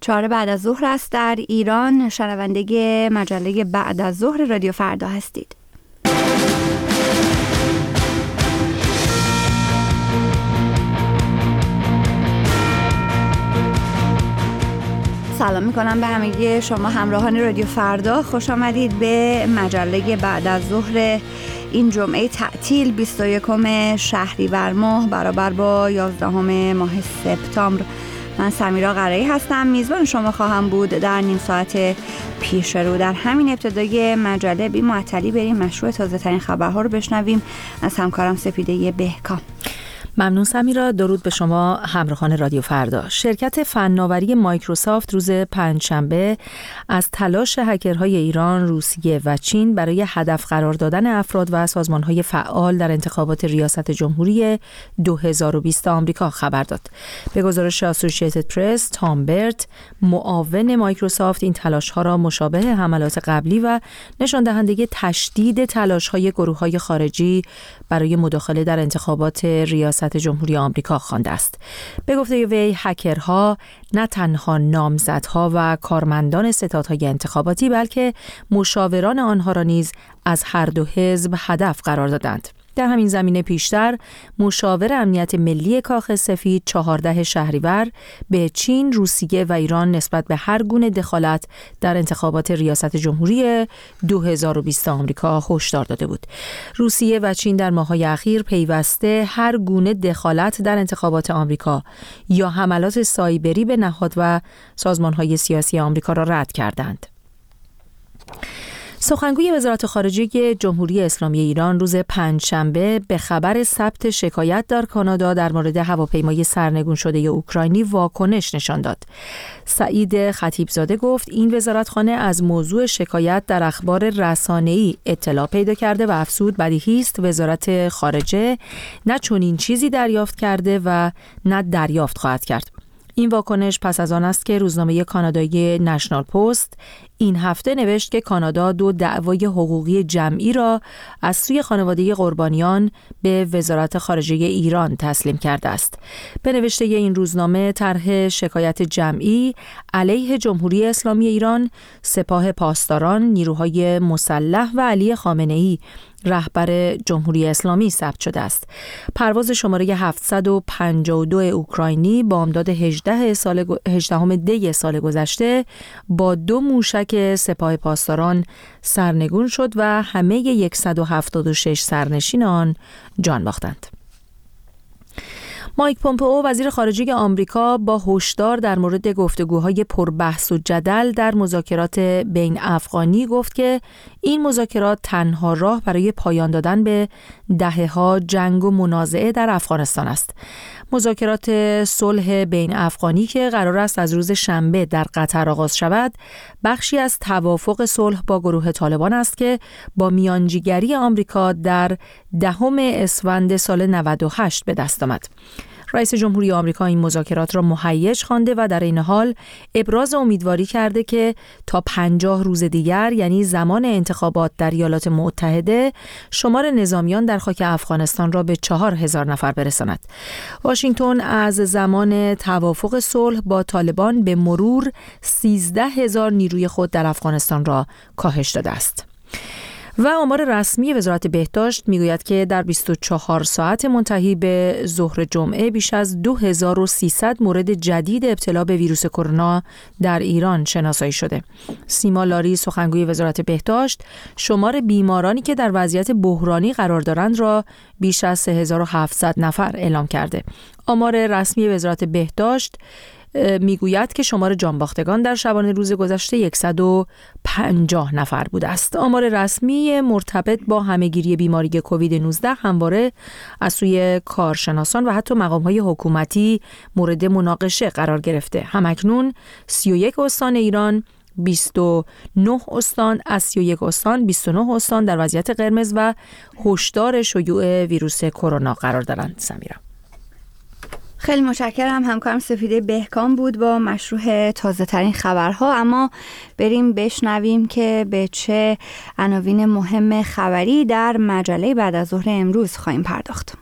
4 بعد از ظهر است در ایران. شنونده مجله بعد از ظهر رادیو فردا هستید. سلام میکنم به همگی شما همراهان رادیو فردا. خوش آمدید به مجله بعد از ظهر این جمعه تعطیل 21 شهریور ماه برابر با 11 ماه سپتامبر. من سمیرا قرایی هستم، میزبان شما خواهم بود در نیم ساعت پیش رو. در همین ابتدای مجله بی معطلی بریم مشروع تازه ترین خبرها رو بشنویم از همکارم سپیده بهکام. ممنون سمیرا. درود به شما همراهان رادیو فردا. شرکت فناوری مایکروسافت روز پنجشنبه از تلاش هکرهای ایران، روسیه و چین برای هدف قرار دادن افراد و سازمانهای فعال در انتخابات ریاست جمهوری 2020 آمریکا خبر داد. به گزارش اسوسییتد پرس، تام برت، معاون مایکروسافت، این تلاش‌ها را مشابه حملات قبلی و نشان دهنده تشدید تلاش‌های گروه‌های خارجی برای مداخله در انتخابات ریاست جمهوری آمریکا خوانده است. به گفته وی، هکرها نه تنها نامزدها و کارمندان ستادهای انتخاباتی بلکه مشاوران آنها را نیز از هر دو حزب هدف قرار دادند. در همین زمینه پیشتر مشاور امنیت ملی کاخ سفید 14 شهریور به چین، روسیه و ایران نسبت به هر گونه دخالت در انتخابات ریاست جمهوری 2020 آمریکا هشدار داده بود. روسیه و چین در ماه‌های اخیر پیوسته هر گونه دخالت در انتخابات آمریکا یا حملات سایبری به نهاد و سازمان‌های سیاسی آمریکا را رد کردند. سخنگوی وزارت خارجه جمهوری اسلامی ایران روز پنجشنبه به خبر ثبت شکایت در کانادا در مورد هواپیمای سرنگون شده اوکراینی واکنش نشان داد. سعید خطیبزاده گفت این وزارتخانه از موضوع شکایت در اخبار رسانه‌ای اطلاع پیدا کرده و افزود بدیهی است وزارت خارجه نه چنین چیزی دریافت کرده و نه دریافت خواهد کرد. این واکنش پس از آن است که روزنامه کانادایی نشنال پست این هفته نوشت که کانادا 2 دعوای حقوقی جمعی را از سوی خانواده قربانیان به وزارت خارجه ایران تسلیم کرده است. به نوشته این روزنامه، طرح شکایت جمعی علیه جمهوری اسلامی ایران، سپاه پاسداران، نیروهای مسلح و علی خامنه‌ای رهبر جمهوری اسلامی ثبت شده است. پرواز شماره 752 اوکراینی بامداد 18 دی سال گذشته با 2 موشک سپاه پاسداران سرنگون شد و همه 176 سرنشین آن جان باختند. مایک پومپئو وزیر خارجه آمریکا با هشدار در مورد گفتگوهای پربحث و جدل در مذاکرات بین افغانی گفت که این مذاکرات تنها راه برای پایان دادن به دهه‌ها جنگ و منازعه در افغانستان است. مذاکرات صلح بین افغانی که قرار است از روز شنبه در قطر آغاز شود، بخشی از توافق صلح با گروه طالبان است که با میانجیگری آمریکا در 10 اسفند سال 98 به دست آمد. رئیس جمهوری آمریکا این مذاکرات را مهیج خوانده و در این حال ابراز امیدواری کرده که تا 50 روز دیگر، یعنی زمان انتخابات در ایالات متحده، شمار نظامیان در خاک افغانستان را به 4000 نفر برساند. واشنگتن از زمان توافق صلح با طالبان به مرور 13000 نیروی خود در افغانستان را کاهش داده است. و آمار رسمی وزارت بهداشت میگوید که در 24 ساعت منتهی به ظهر جمعه بیش از 2300 مورد جدید ابتلا به ویروس کرونا در ایران شناسایی شده. سیما لاری، سخنگوی وزارت بهداشت، شمار بیمارانی که در وضعیت بحرانی قرار دارند را بیش از 3700 نفر اعلام کرده. آمار رسمی وزارت بهداشت میگوید که شمار جانباختگان در شبانه روز گذشته 150 نفر بوده است. آمار رسمی مرتبط با همهگیری بیماری کووید 19 همواره از سوی کارشناسان و حتی مقام‌های حکومتی مورد مناقشه قرار گرفته. همکنون 31 استان ایران، 29 استان از 31 استان 29 استان در وضعیت قرمز و هشدار شیوع ویروس کرونا قرار دارند. سمیرا، خیلی متشکرم. همکارم سپیده بهکام بود با مشروع تازه ترین خبرها. اما بریم بشنویم که به چه عناوین مهم خبری در مجله بعد از ظهر امروز خواهیم پرداخت.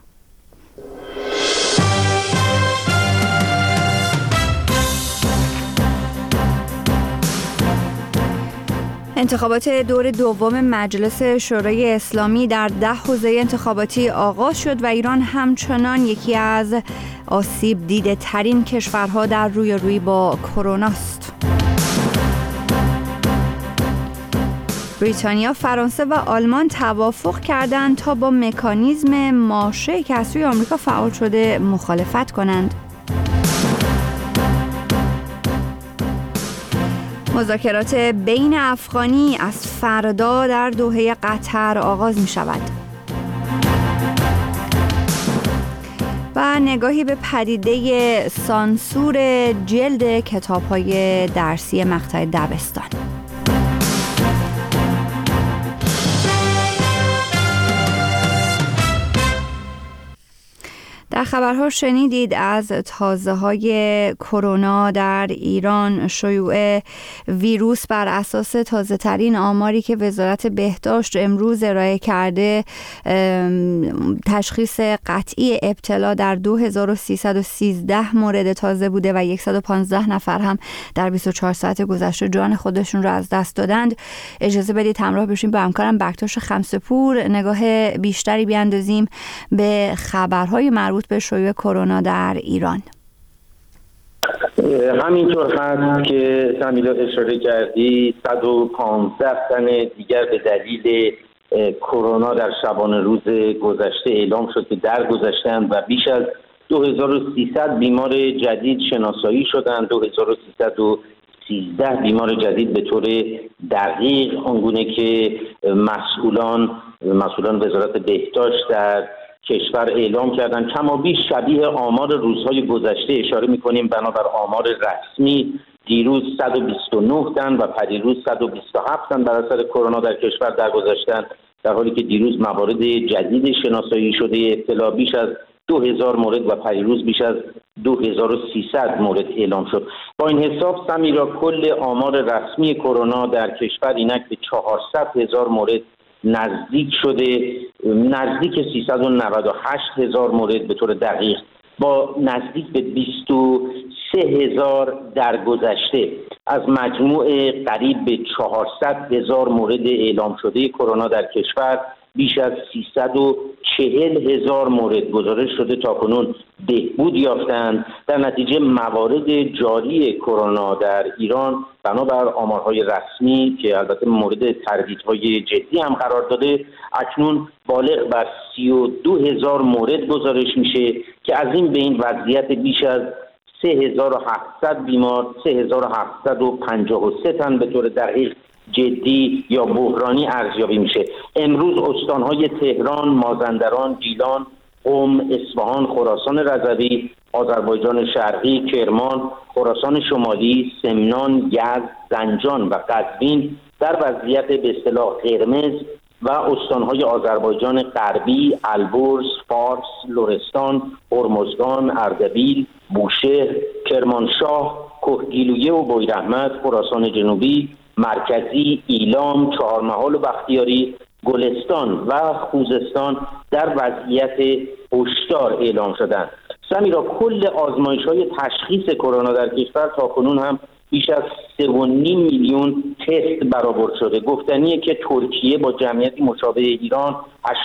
انتخابات دور دوم مجلس شورای اسلامی در 10 حوزه انتخاباتی آغاز شد و ایران همچنان یکی از آسیب دیده ترین کشورها در رویارویی با کرونا است. بریتانیا، فرانسه و آلمان توافق کردند تا با مکانیزم ماشه که از سوی آمریکا فعال شده مخالفت کنند. مذاکرات بین افغانی از فردا در دوحه قطر آغاز می شود. و نگاهی به پدیده سانسور جلد کتاب‌های درسی مقطع دبستان. در خبرها شنیدید از تازه‌های کرونا در ایران. شیوع ویروس بر اساس تازه‌ترین آماری که وزارت بهداشت امروز ارائه کرده، تشخیص قطعی ابتلا در 2313 مورد تازه بوده و 115 نفر هم در 24 ساعت گذشته جان خودشون رو از دست دادند. اجازه بدید همراه بشیم با همکارم بکتاش خمسه‌پور نگاه بیشتری بیاندازیم به خبرهای مربوط به شیوع کرونا در ایران. همینطور هست که سمیرا اشاره کردی، 115 تن دیگر به دلیل کرونا در شبانه روز گذشته اعلام شد که درگذشتند و بیش از 2300 بیمار جدید شناسایی شدند. 2313 بیمار جدید به طور دقیق آنگونه که مسئولان وزارت بهداشت در کشور اعلام کردن، کما بیش شبیه آمار روزهای گذشته. اشاره می‌کنیم بنابر آمار رسمی دیروز 129 تن و پریروز 127 تن بر اثر کرونا در کشور درگذشتند، در حالی که دیروز موارد جدید شناسایی شده ابتلا بیش از 2000 مورد و پریروز بیش از 2300 مورد اعلام شد. با این حساب سمیرا کل آمار رسمی کرونا در کشور اینک به 400,000 مورد نزدیک شده، نزدیک 398,000 مورد به طور دقیق، با نزدیک به 23,000 درگذشته. از مجموع قریب به 400,000 مورد اعلام شده کرونا در کشور، بیش از 340,000 مورد گزارش شده تاکنون بهبود یافتند. در نتیجه موارد جاری کرونا در ایران بنابر آمارهای رسمی که البته مورد تردیدهای جدی هم قرار داده، اکنون بالغ بر 32,000 مورد گزارش میشه که از این بین وضعیت بیش از 3700 بیمار، 3753 تن به طور دقیق جدی یا بحرانی ارزیابی میشه. امروز استانهای تهران، مازندران، گیلان، قم، اصفهان، خراسان رضوی، آذربایجان شرقی، کرمان، خراسان شمالی، سمنان، یزد، زنجان و قزوین در وضعیت به اصطلاح قرمز و استانهای آذربایجان غربی، البرز، فارس، لرستان، هرمزگان، اردبیل، بوشهر، کرمانشاه، کهگیلویه و بویراحمد، خراسان جنوبی، مرکزی، ایلام، چهارمحال و بختیاری، گلستان و خوزستان در وضعیت هشدار اعلام شدند. سمیرا کل آزمایش‌های تشخیص کرونا در کشور تاکنون هم بیش از 3.5 میلیون تست برآورد شده. گفتنیه که ترکیه با جمعیتی مشابه ایران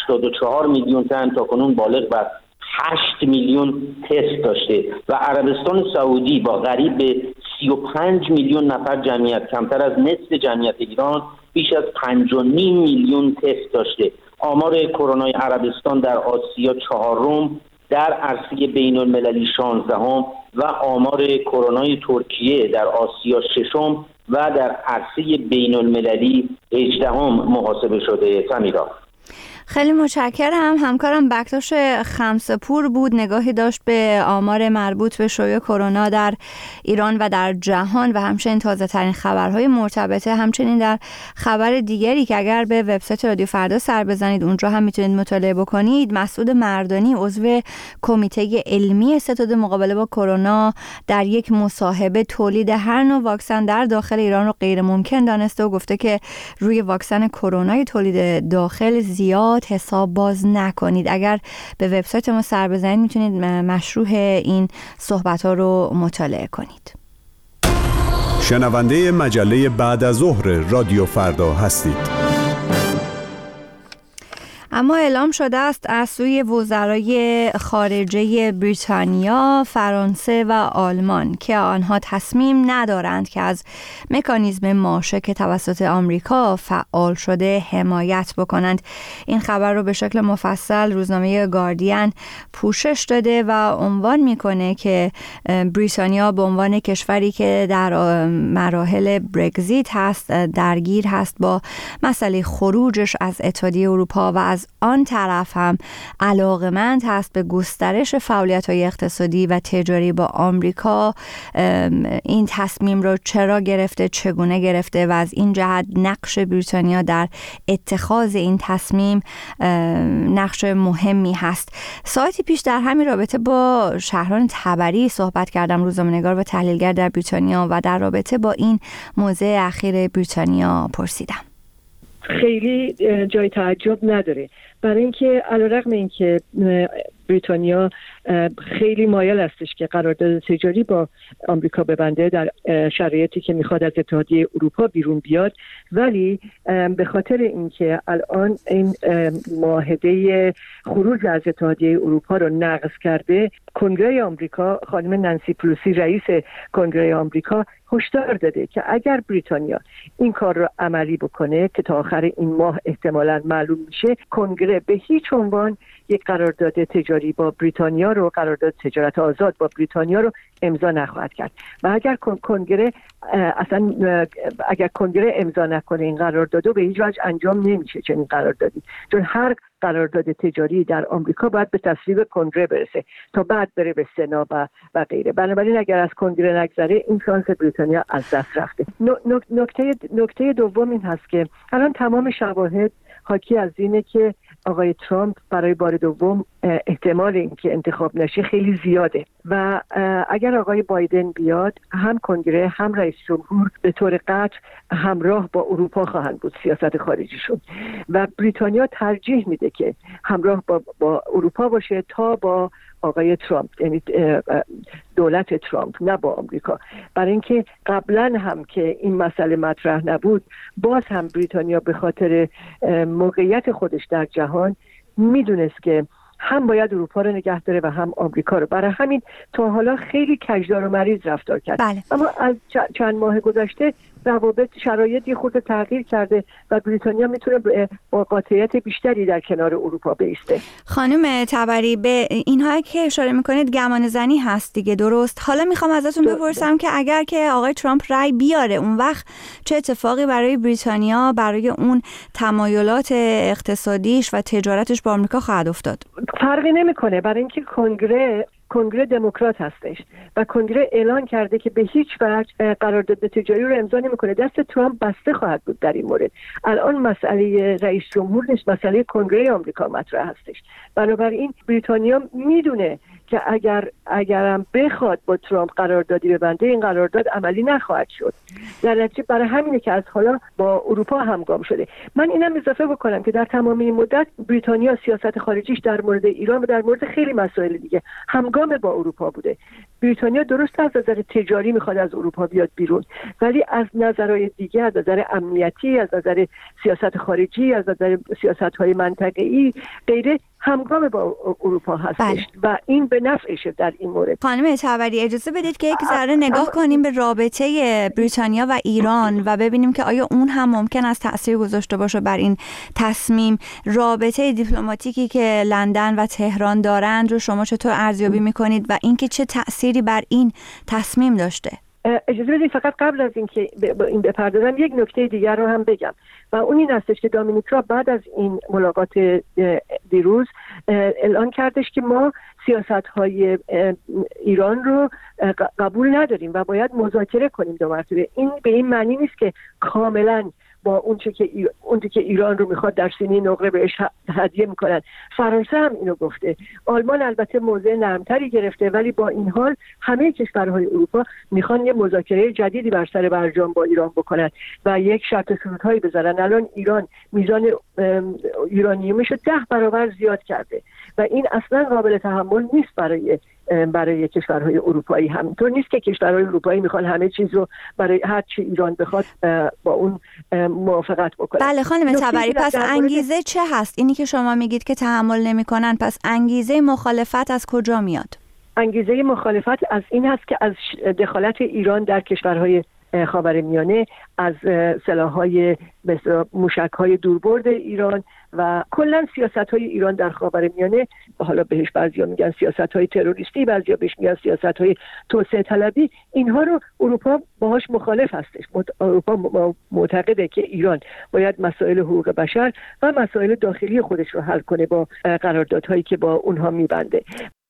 84 میلیون تن تاکنون بالغ بر 8 میلیون تست داشته و عربستان سعودی با قریب به 35 میلیون نفر جمعیت، کمتر از نصف جمعیت ایران، بیش از 5.5 میلیون تست داشته. آمار کرونای عربستان در آسیا 4م، در عرصه بین المللی 16م و آمار کرونای ترکیه در آسیا 6م و در عرصه بین المللی 18م محاسبه شده. سمیرا خیلی متشکرم. همکارم بکتاش خمسه‌پور بود، نگاهی داشت به آمار مربوط به شیوع کرونا در ایران و در جهان و همچنین تازه ترین خبرهای مرتبطه. همچنین در خبر دیگری که اگر به وبسایت رادیو فردا سر بزنید اونجا هم میتونید مطالعه بکنید، مسعود مردانی عضو کمیته علمی ستاد مقابله با کرونا در یک مصاحبه تولید هر نوع واکسن در داخل ایران رو غیر ممکن دانسته و گفته که روی واکسن کرونای تولید داخل زیاد حساب باز نکنید. اگر به وبسایت ما سر بزنید میتونید مشروح این صحبت ها رو مطالعه کنید. شنونده مجله بعد از ظهر رادیو فردا هستید. اما اعلام شده است از سوی وزرای خارجه بریتانیا، فرانسه و آلمان که آنها تصمیم ندارند که از مکانیزم ماشه که توسط آمریکا فعال شده حمایت بکنند. این خبر رو به شکل مفصل روزنامه گاردین پوشش داده و عنوان میکنه که بریتانیا به عنوان کشوری که در مراحل برگزیت هست درگیر هست با مسئله خروجش از اتحادیه اروپا و از آن طرف هم علاقمند هست به گسترش فعالیت‌های اقتصادی و تجاری با آمریکا. این تصمیم رو چرا گرفته، چگونه گرفته و از این جهت نقش بریتانیا در اتخاذ این تصمیم نقش مهمی هست. ساعتی پیش در همین رابطه با شهران تبری صحبت کردم، روزنامه‌نگار و تحلیلگر در بریتانیا، و در رابطه با این موضع اخیر بریتانیا پرسیدم. خیلی جای تعجب نداره، برای اینکه علیرغم اینکه بریتانیا خیلی مایل هستش که قرارداد تجاری با آمریکا ببنده در شرایطی که میخواد از اتحادیه اروپا بیرون بیاد، ولی به خاطر اینکه الان این معاهده خروج از اتحادیه اروپا رو نقض کرده، کنگره آمریکا، خانم نانسی پلوسی رئیس کنگره آمریکا هشدار داده که اگر بریتانیا این کار رو عملی بکنه که تا آخر این ماه احتمالاً معلوم میشه، کنگره به هیچ عنوان یک قرارداد تجاری با بریتانیا رو، قرارداد تجارت آزاد با بریتانیا رو امضا نخواهد کرد. و اگر کنگره امضا نکنه این قراردادو، به هیچ وجه انجام نمیشه چنین قراردادی، چون هر قرارداد تجاری در آمریکا باید به تصویب کنگره برسه تا بعد بره به سنا و غیره. بنابراین اگر از کنگره نگذره، این شانس بریتانیا از دست رفته. نکته دوم این هست که الان تمام شواهد حاکی از اینه که آقای ترامپ برای بار دوم احتمال اینکه انتخاب نشه خیلی زیاده و اگر آقای بایدن بیاد، هم کنگره هم رئیس جمهور به طور قطع همراه با اروپا خواهند بود سیاست خارجیشون و بریتانیا ترجیح میده که همراه با اروپا باشه تا با آقای ترامپ، یعنی دولت ترامپ، نه با آمریکا. برای اینکه قبلا هم که این مسئله مطرح نبود، باز هم بریتانیا به خاطر موقعیت خودش در جهان میدونست که هم باید اروپا رو نگه داره و هم آمریکا رو. برای همین تا حالا خیلی کجدار و مریض رفتار کرد. بله. اما از چند ماه گذشته روابط، شرایطی خود تغییر کرده و بریتانیا میتونه با قاطعیت بیشتری در کنار اروپا بایسته. خانم تبری، به اینها که اشاره میکنید گمان زنی هست دیگه، درست؟ حالا میخوام ازتون بپرسم که اگر که آقای ترامپ رأی بیاره، اون وقت چه اتفاقی برای بریتانیا، برای اون تمایلات اقتصادیش و تجارتش با آمریکا خواهد افتاد؟ فرقی نمیکنه، برای اینکه کنگره دموکرات هستش و کنگره اعلان کرده که به هیچ وجه قرارداد تجاری رو امضا نمیکنه. دست ترامپ بسته خواهد بود در این مورد. الان مسئله رئیس جمهور نیست، مسئله کنگره آمریکا مطرح هستش. بنابراین بریتانیا میدونه که اگرم بخواد با ترامپ قراردادی ببنده، این قرارداد عملی نخواهد شد. در نتیجه برای همینه که از حالا با اروپا همگام شده. من اینم اضافه بکنم که در تمام این مدت بریتانیا سیاست خارجیش در مورد ایران و در مورد خیلی مسائل دیگه همگام با اروپا بوده. بریتانیا درست از نظر تجاری میخواد از اروپا بیاد بیرون، ولی از نظرهای دیگه، از نظر امنیتی، از نظر سیاست خارجی، از نظر سیاست‌های منطقه‌ای غیره همگام با اروپا هستش. بله. و این به نفعشه در این مورد. خانم تبری، اجازه بدید که یک ذره نگاه کنیم به رابطه بریتانیا و ایران و ببینیم که آیا اون هم ممکن است تأثیر گذاشته باشه بر این تصمیم. رابطه دیپلماتیکی که لندن و تهران دارند رو شما چطور ارزیابی میکنید و اینکه چه تأثیری بر این تصمیم داشته؟ اجازه بدید فقط قبل از اینکه این بپردازم یک نکته دیگر رو هم بگم و اون این هستش که دامینیک راب بعد از این ملاقات دیروز اعلان کردش که ما سیاست‌های ایران رو قبول نداریم و باید مذاکره کنیم دو مرتبه. این به این معنی نیست که کاملاً با اونچه که ایران رو میخواد در سینه نقره بهش هدیه میکنن. فرانسه هم اینو گفته. آلمان البته موضع نرمتری گرفته، ولی با این حال همه کشورهای اروپا میخوان یه مذاکره جدیدی بر سر برجام با ایران بکنن و یک شرط شروطهایی بذارن. الان ایران میزان یورانیومش رو 10 برابر زیاد کرده و این اصلا قابل تحمل نیست برای برای کشورهای اروپایی همینطور نیست که کشورهای اروپایی میخوان همه چیز رو برای هر چی ایران بخواد با اون موافقت بکنن. بله خانم تبری، پس انگیزه چه هست؟ اینی که شما میگید که تحمل نمیکنن، پس انگیزه مخالفت از کجا میاد؟ انگیزه مخالفت از این هست که از دخالت ایران در کشورهای خاورمیانه، از سلاح‌های مثل موشک‌های دوربرد ایران و کلا سیاست‌های ایران در خاورمیانه، حالا بهش بعضیا میگن سیاست‌های تروریستی، بعضیا بهش میگن سیاست‌های توسعه طلبی، اینها رو اروپا باهاش مخالف هستش. اروپا معتقده که ایران باید مسائل حقوق بشر و مسائل داخلی خودش رو حل کنه با قراردادهایی که با اونها میبنده.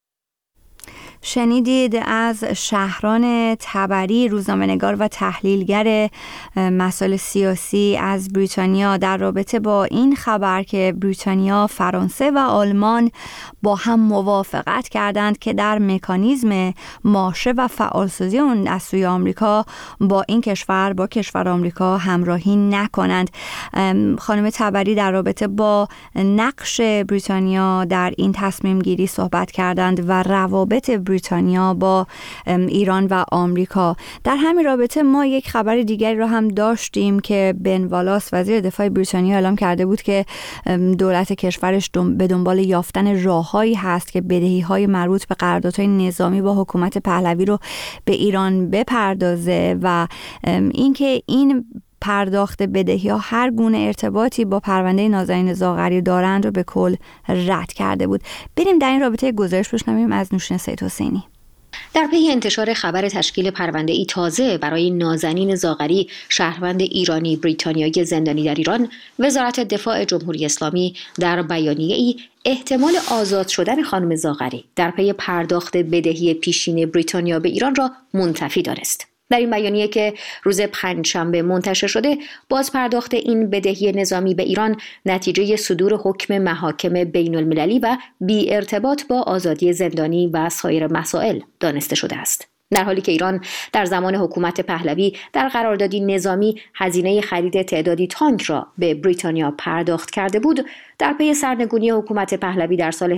شنیدید از شهران تبری، روزنامه‌نگار و تحلیلگر مسائل سیاسی از بریتانیا، در رابطه با این خبر که بریتانیا، فرانسه و آلمان با هم موافقت کردند که در مکانیزم ماشه و فعالسازی اون از سوی آمریکا با این کشور، با کشور آمریکا همراهی نکنند. خانم تبری در رابطه با نقش بریتانیا در این تصمیم گیری صحبت کردند و روابط بریتانیا با ایران و آمریکا. در همین رابطه ما یک خبر دیگری رو هم داشتیم که بن والاس، وزیر دفاع بریتانیا، اعلام کرده بود که دولت کشورش به دنبال یافتن راههایی هست که بدهی‌های مربوط به قراردادهای نظامی با حکومت پهلوی رو به ایران بپردازه و اینکه این پرداخت بدهی‌ها هر گونه ارتباطی با پرونده نازنین زاغری دارند رو به کل رد کرده بود. بریم در این رابطه گزارش بشنویم از نوشین سید حسینی. در پی انتشار خبر تشکیل پرونده‌ای تازه برای نازنین زاغری، شهروند ایرانی بریتانیایی زندانی در ایران، وزارت دفاع جمهوری اسلامی در بیانیه‌ای احتمال آزاد شدن خانم زاغری در پی پرداخت بدهی پیشین بریتانیا به ایران را منتفی دانست. در این بیانیه که روز پنجشنبه منتشر شده، باز پرداخت این بدهی نظامی به ایران نتیجه صدور حکم محاکم بین المللی و بی ارتباط با آزادی زندانی و سایر مسائل دانسته شده است. در حالی که ایران در زمان حکومت پهلوی در قراردادی نظامی هزینه خرید تعدادی تانک را به بریتانیا پرداخت کرده بود، در پی سرنگونی حکومت پهلوی در سال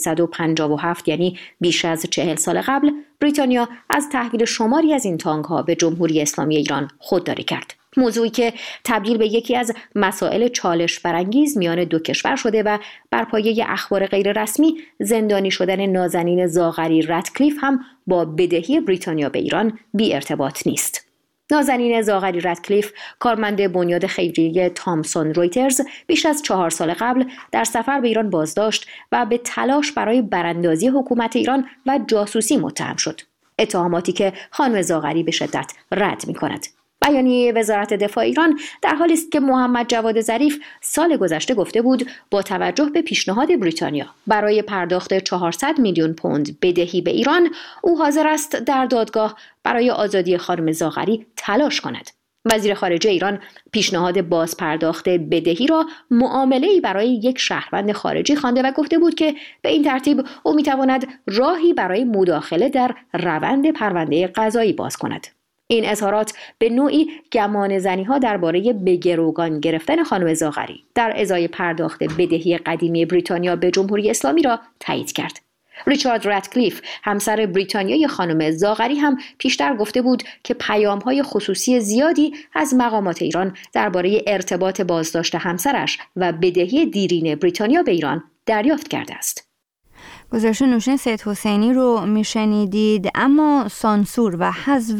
1357، یعنی بیش از 40 سال قبل، بریتانیا از تحویل شماری از این تانک ها به جمهوری اسلامی ایران خودداری کرد. موضوعی که تبدیل به یکی از مسائل چالش برانگیز میان دو کشور شده و بر پایه اخبار غیر رسمی زندانی شدن نازنین زاغری رتکلیف هم با بدهی بریتانیا به ایران بی ارتباط نیست. نازنین زاغری رتکلیف، کارمند بنیاد خیریه تامسون رویترز، بیش از 4 سال قبل در سفر به ایران بازداشت و به تلاش برای براندازی حکومت ایران و جاسوسی متهم شد. اتهاماتی که خانم زاغری به شدت رد می‌کند. بیانیه وزارت دفاع ایران در حالی است که محمد جواد ظریف سال گذشته گفته بود با توجه به پیشنهاد بریتانیا برای پرداخت 400 میلیون پوند بدهی به ایران، او حاضر است در دادگاه برای آزادی خانم زاغری تلاش کند. وزیر خارجه ایران پیشنهاد باز پرداخت بدهی را معامله‌ای برای یک شهروند خارجی خوانده و گفته بود که به این ترتیب او می‌تواند راهی برای مداخله در روند پرونده قضایی باز کند. این اظهارات به نوعی گمان زنی‌ها درباره به گروگان گرفتن خانم زاغری در ازای پرداخت بدهی قدیمی بریتانیا به جمهوری اسلامی را تایید کرد. ریچارد رتکلیف، همسر بریتانیایی خانم زاغری، هم پیشتر گفته بود که پیام‌های خصوصی زیادی از مقامات ایران درباره ارتباط بازداشت همسرش و بدهی دیرین بریتانیا به ایران دریافت کرده است. گزارش نوشین سید حسینی رو میشنیدید. اما سانسور و حذف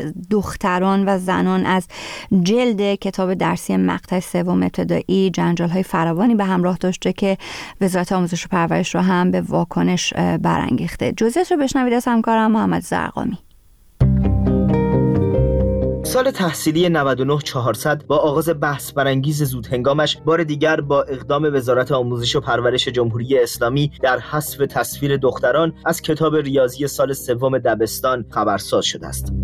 دختران و زنان از جلد کتاب درسی مقطع 3 ابتدایی جنجال‌های فراوانی به همراه داشته که وزارت آموزش و پرورش رو هم به واکنش برانگیخته. جزئیات رو بشنوید از همکارم محمد زرقامی. سال تحصیلی 99-400 با آغاز بحث برانگیز زودهنگامش بار دیگر با اقدام وزارت آموزش و پرورش جمهوری اسلامی در حذف تصویر دختران از کتاب ریاضی سال 3 دبستان خبرساز شده است.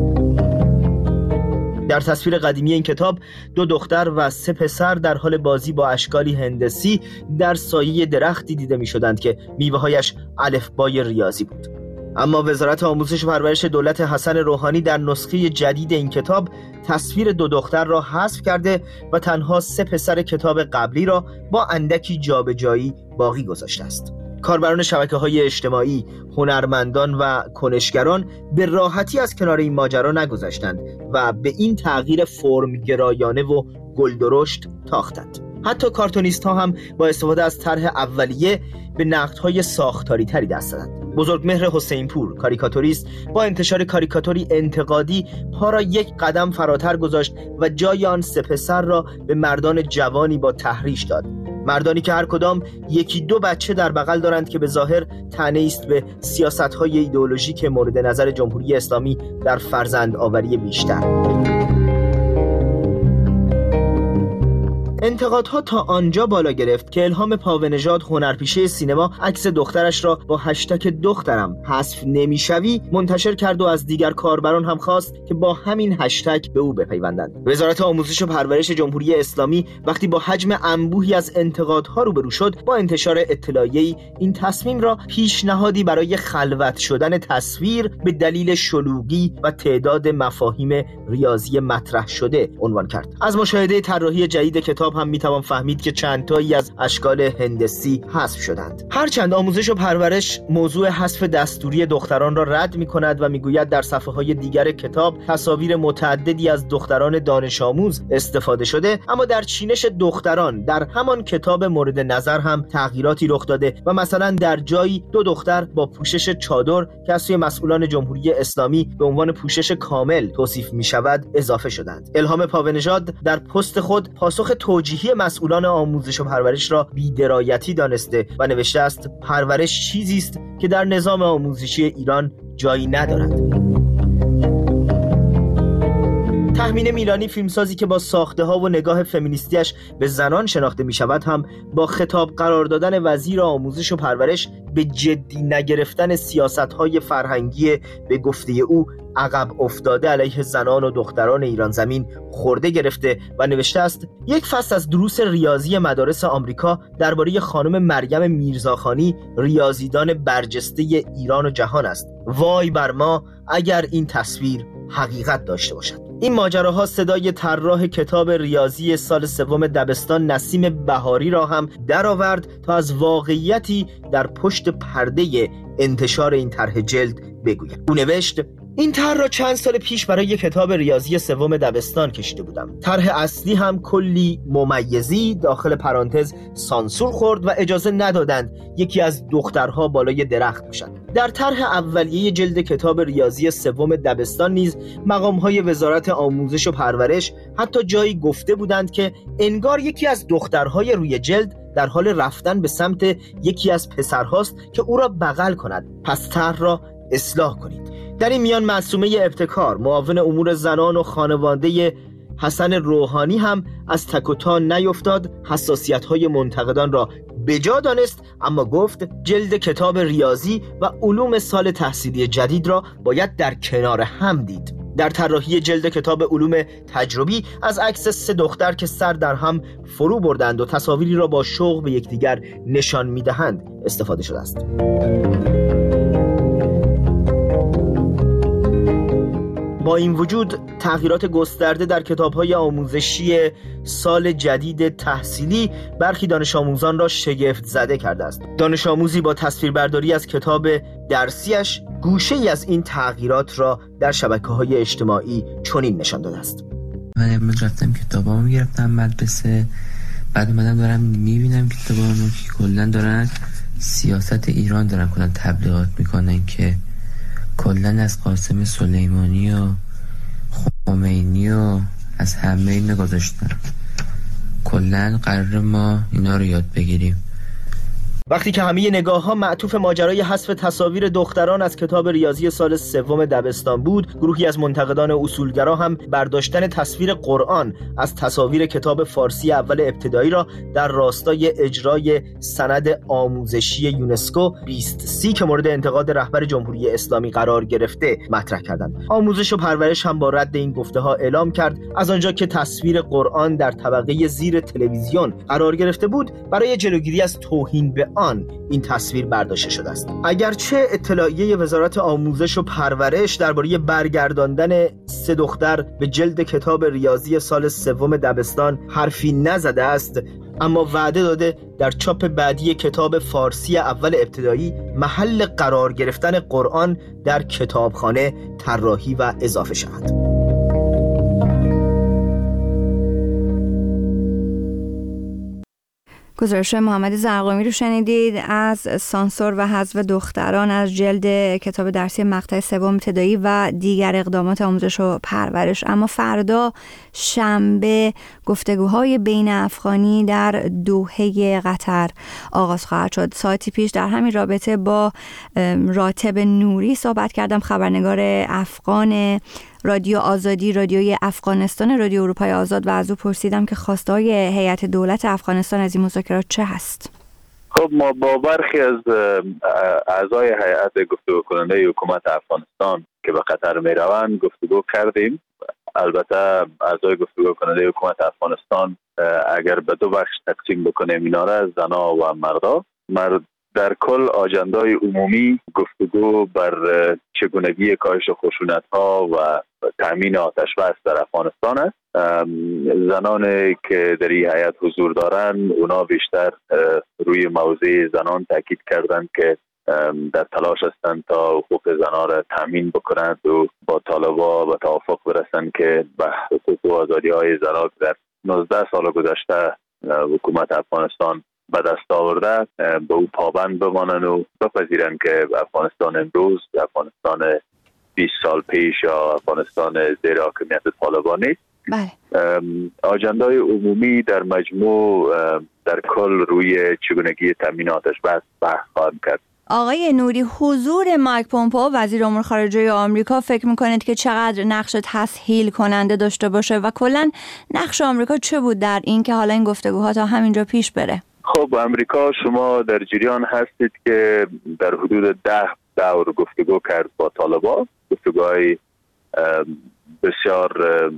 در تصویر قدیمی این کتاب 2 دختر و 3 پسر در حال بازی با اشکالی هندسی در سایه درختی دیده می شدند که میوه‌هایش الفبای ریاضی بود. اما وزارت آموزش و پرورش دولت حسن روحانی در نسخه جدید این کتاب تصویر 2 دختر را حذف کرده و تنها 3 پسر کتاب قبلی را با اندکی جابجایی باقی گذاشته است. کاربران شبکه‌های اجتماعی، هنرمندان و کنشگران به راحتی از کنار این ماجرا نگذشتند و به این تغییر فرم‌گرایانه و گلدرشت تاختند. حتی کارتونیست ها هم با استفاده از طرح اولیه به نقدهای ساختاری تری دست دادند. بزرگمهر حسین پور، کاریکاتوریست، با انتشار کاریکاتوری انتقادی پا را یک قدم فراتر گذاشت و جای آن سه پسر را به مردان جوانی با تحریش داد. مردانی که هر کدام یکی دو بچه در بغل دارند که به ظاهر طعنه‌ای است به سیاست‌های ایدئولوژیک مورد نظر جمهوری اسلامی در فرزندآوری بیشتر. انتقادها تا آنجا بالا گرفت که الهام پاونژاد، هنرپیشه سینما، عکس دخترش را با هشتگ دخترم حذف نمیشوی منتشر کرد و از دیگر کاربران هم خواست که با همین هشتگ به او بپیوندند. وزارت آموزش و پرورش جمهوری اسلامی وقتی با حجم انبوهی از انتقادها روبرو شد، با انتشار اطلاعیه‌ای این تصمیم را پیشنهادی برای خلوت شدن تصویر به دلیل شلوغی و تعداد مفاهیم ریاضی مطرح شده عنوان کرد. از مشاهده طراحی جدید کتاب هم میتوان فهمید که چند تایی از اشکال هندسی حذف شدند. هرچند آموزش و پرورش موضوع حذف دستوری دختران را رد میکند و میگوید در صفحه‌های دیگر کتاب تصاویر متعددی از دختران دانش آموز استفاده شده، اما در چینش دختران در همان کتاب مورد نظر هم تغییراتی رخ داده و مثلا در جایی دو دختر با پوشش چادر که از سوی مسئولان جمهوری اسلامی به عنوان پوشش کامل توصیف میشود اضافه شدند. الهام پاونژاد در پست خود پاسخ توجیهی مسئولان آموزش و پرورش را بی‌درایتی دانسته و نوشته است پرورش چیزی است که در نظام آموزشی ایران جایی ندارد. تهمینه میلانی، فیلمسازی که با ساخته ها و نگاه فمینیستیش به زنان شناخته می شود، هم با خطاب قرار دادن وزیر آموزش و پرورش به جدی نگرفتن سیاست های فرهنگی به گفته او عقب افتاده علیه زنان و دختران ایران زمین خورده گرفته و نوشته است یک فصل از دروس ریاضی مدارس آمریکا درباره خانم مریم میرزاخانی، ریاضیدان برجسته ایران و جهان است. وای بر ما اگر این تصویر حقیقت داشته باشد. این ماجراها صدای طراح کتاب ریاضی سال سوم دبستان نسیم بهاری را هم درآورد تا از واقعیتی در پشت پرده انتشار این طرح جلد بگوید. او نوشت این طرح را چند سال پیش برای کتاب ریاضی سوم دبستان کشیده بودم. طرح اصلی هم کلی ممیزی داخل پرانتز سانسور خورد و اجازه ندادند یکی از دخترها بالای درخت باشد. در طرح اولیه جلد کتاب ریاضی سوم دبستان نیز مقام‌های وزارت آموزش و پرورش حتی جایی گفته بودند که انگار یکی از دخترهای روی جلد در حال رفتن به سمت یکی از پسرهاست که او را بغل کند. پس طرح را اصلاح کنید. در این میان معصومه ابتکار، معاون امور زنان و خانواده حسن روحانی هم از تک و تا نیفتاد، حساسیت‌های منتقدان را بجا دانست، اما گفت جلد کتاب ریاضی و علوم سال تحصیلی جدید را باید در کنار هم دید. در طراحی جلد کتاب علوم تجربی از عکس سه دختر که سر در هم فرو بردند و تصاویری را با شوق به یکدیگر نشان می‌دهند استفاده شده است. با این وجود تغییرات گسترده در کتاب‌های آموزشی سال جدید تحصیلی برخی دانش آموزان را شگفت زده کرده است. دانش آموزی با تصویربرداری از کتاب درسیش گوشه‌ای از این تغییرات را در شبکه‌های اجتماعی چنین نشان داده است. من امروز رفتم کتابامو گرفتم مدرسه، بعد اومدم دارم میبینم کتابامو که کلا دارن سیاست ایران دارن کلا تبلیغات میکنن که کلا از قاسم سلیمانی و خمینی و از همه اینا گذاشتن. کلا قرار ما اینا رو یاد بگیریم. وقتی که همه نگاه‌ها معطوف ماجرای حذف تصاویر دختران از کتاب ریاضی سال سوم دبستان بود، گروهی از منتقدان اصولگرا هم برداشتن تصویر قرآن از تصاویر کتاب فارسی اول ابتدایی را در راستای اجرای سند آموزشی یونسکو 2030 که مورد انتقاد رهبر جمهوری اسلامی قرار گرفته مطرح کردند. آموزش و پرورش هم با رد این گفته‌ها اعلام کرد از آنجا که تصویر قرآن در طبقه زیر تلویزیون قرار گرفته بود، برای جلوگیری از توهین به این تصویر برداشته شده است. اگرچه اطلاعیه وزارت آموزش و پرورش درباره برگرداندن سه دختر به جلد کتاب ریاضی سال سوم دبستان حرفی نزده است، اما وعده داده در چاپ بعدی کتاب فارسی اول ابتدایی محل قرار گرفتن قرآن در کتابخانه طراحی و اضافه شود. گزارش محمد زرقامی رو شنیدید از سانسور و حذف دختران از جلد کتاب درسی مقطع سوم ابتدایی و دیگر اقدامات آموزش و پرورش. اما فردا شنبه گفتگوهای بین افغانی در دوحه قطر آغاز خواهد شد. ساعتی پیش در همین رابطه با راتب نوری صحبت کردم، خبرنگار افغان رادیو آزادی، رادیوی افغانستان، رادیو اروپای آزاد، و از او پرسیدم که خواسته‌های هیئت دولت افغانستان از این مذاکرات چه هست؟ خب ما با برخی از اعضای هیئت گفتگو کننده حکومت افغانستان که به قطر می روند گفتگو کردیم. البته اعضای گفتگو کننده حکومت افغانستان اگر به دو بخش تقسیم بکنیم اینا را، زنا و مردا، در کل آجندای عمومی گفتگو بر چگونگی کاهش خشونت‌ها و تامین آتش بس در افغانستان است. زنانی که در این هیئت حضور دارند اونا بیشتر روی موضوع زنان تاکید کردند که در تلاش هستند تا حقوق زنان را تامین بکنند و با طالبان به توافق برسند که به حقوق و آزادی‌های زنان در 19 سال گذشته حکومت افغانستان به دست آورده به او پابند بمانند و بپذیرند که افغانستان امروز افغانستان 20 سال پیش یا افغانستان زیر حاکمیت طالبان نیست. بله. آجندای عمومی در مجموع در کل روی چگونگی تامین آتش بس خواهند کرد. آقای نوری، حضور مایک پومپئو وزیر امور خارجه آمریکا فکر میکنید که چقدر نقش تسهیل کننده داشته باشه و کلا نقش آمریکا چه بود در این که حالا این گفتگوها تا همینجا پیش بره؟ خب امریکا، شما در جریان هستید که در حدود 10 دور گفتگو کرد با طالبان، گفتگوهای بسیار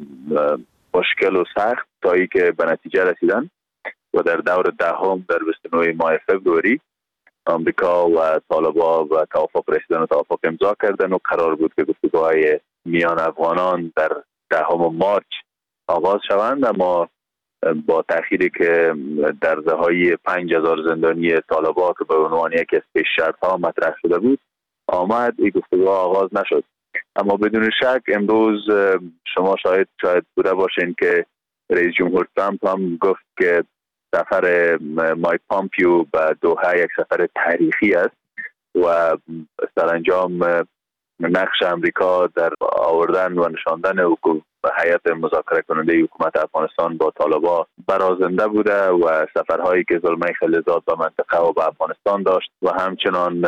مشکل و سخت تا ای که به نتیجه رسیدن و در دور دهم در 29 ماه فوریه آمریکا و طالبان و توافق رسیدن و توافق امضا کردن و قرار بود که گفتگوهای میان افغانان در 10 مارس آغاز شوند، اما با تأخیری که در رهایی 5000 زندانی طالبان که به عنوان یکی از پیش شرط‌ها مطرح شده بود آمد، این گفتگوها آغاز نشد. اما بدون شک امروز شما شاید بوده باشین که رئیس جمهور ترامپ هم گفت که سفر مایک پومپئو به دوحه یک سفر تاریخی است و سرانجام نقش امریکا در آوردن و نشاندن هیئت مذاکره کننده حکومت افغانستان با طالبان برازنده بوده و سفرهایی که زلمه خلیزات به منطقه و به افغانستان داشت و همچنان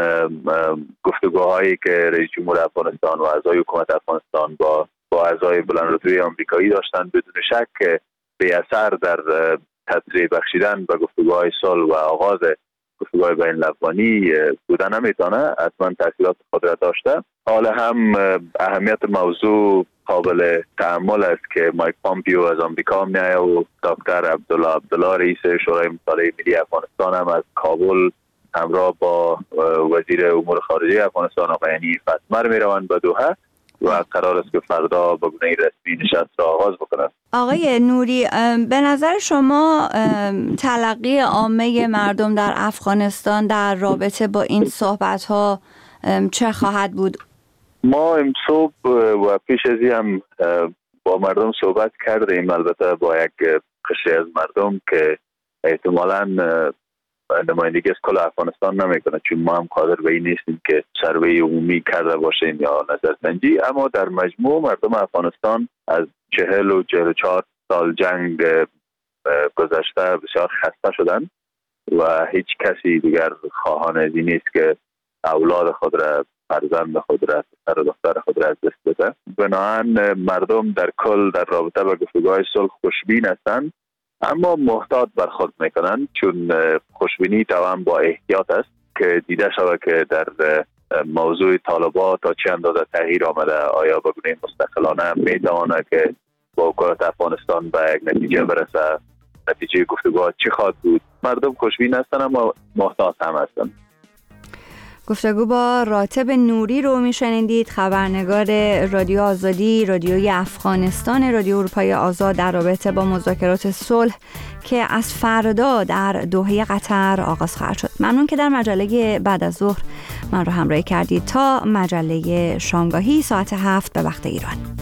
گفتگوهایی که رئیس جمهور افغانستان و اعضای حکومت افغانستان با اعضای بلندرتبه آمریکایی داشتند بدون شک به اثر در تسریع بخشیدن به گفتگوهای صلح و آغاز گفتگوهای بین الافغانی بودن نمیتونه، حتما تاثیرات خود را داشته. حالا هم اهمیت موضوع قابل تأمل است که مایک پومپئو از آمریکا میآید و دکتر عبدالله رئیس شورای مطالعه ملی افغانستان هم از کابل همراه با وزیر امور خارجه افغانستان آقای عنی فتمر میروند به دوحه و قرار است که فردا به گونه رسمی نشست را آغاز بکنند. آقای نوری، به نظر شما تلقی عامه مردم در افغانستان در رابطه با این صحبت‌ها چه خواهد بود؟ ما امصبح و پیش از این هم با مردم صحبت کردیم، البته با یک قشری از مردم که احتمالاً نمایندگی از کل افغانستان نمیکنه، چون ما هم قادر به این نیستیم که سروی عمومی کرده باشیم یا نظرسنجی، اما در مجموع مردم افغانستان از 40 و 44 سال جنگ گذشته بسیار خسته شدن و هیچ کسی دیگر خواهان از این نیست که اولاد خود را، فرزند خود را، پسر و دختر خود را از دست بده. بنابراین مردم در کل در رابطه با گفتگوهای صلح خوشبین هستند، اما محتاط برخورد میکنن، چون خوشبینی توان با احتیاط است که دیده شود که در موضوع طالبان تا چه اندازه تغییر آمده، آیا به گونه مستقلانه میتواند که با حکومت افغانستان به یک نتیجه برسه، نتیجه گفتگوها چی خواهد بود. مردم خوشبین هستند اما محتاط هم هستند. گفتگو با راتب نوری رو میشنیدید، خبرنگار رادیو آزادی، رادیوی افغانستان، رادیو اروپای آزاد، در رابطه با مذاکرات صلح که از فردا در دوحه قطر آغاز خواهد شد. ممنون که در مجله بعد از ظهر من رو همراهی کردید. تا مجله شامگاهی ساعت 7 به وقت ایران.